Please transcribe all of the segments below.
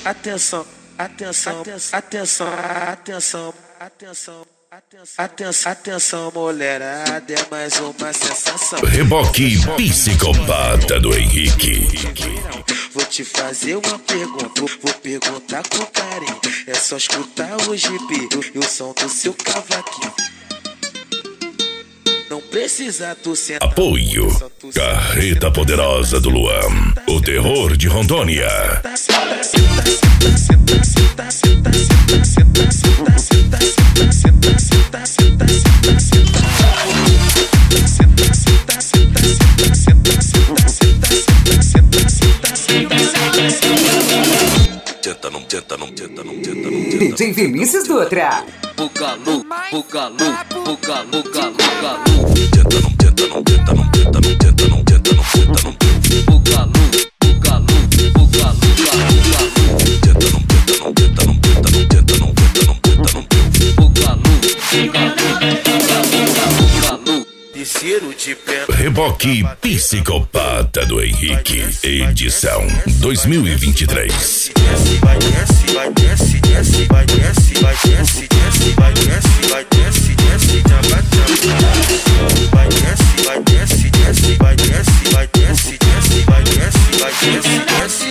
Atenção, atenção, atenção, atenção, atenção. Atenção, mulherada, é mais uma sensação. Reboque psicopata do Henrique. Vou te fazer uma pergunta, vou perguntar com carinho. É só escutar o Jeep e o som do seu cavaquinho. Não precisa tu sentar. Apoio Carreta Poderosa do Luan, o terror de Rondônia. DJ Vinícius Dutra. O galo, o galo, o galo, o galo, o galo. O galo, o galo, o galo, Reboque psicopata do Henrique, edição 2023. Vai desce, vai desce, desce, vai desce, vai desce, desce, vai desce, vai desce, desce, vai desce, vai desce, vai desce, desce, vai desce, vai desce, desce, vai desce, vai desce, desce,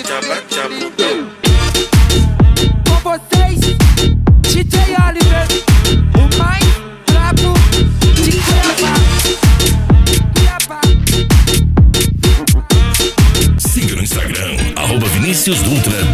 com vocês, DJ Oliver, o mais brabo de Cuiabá. Siga no Instagram, @Vinícius Dutra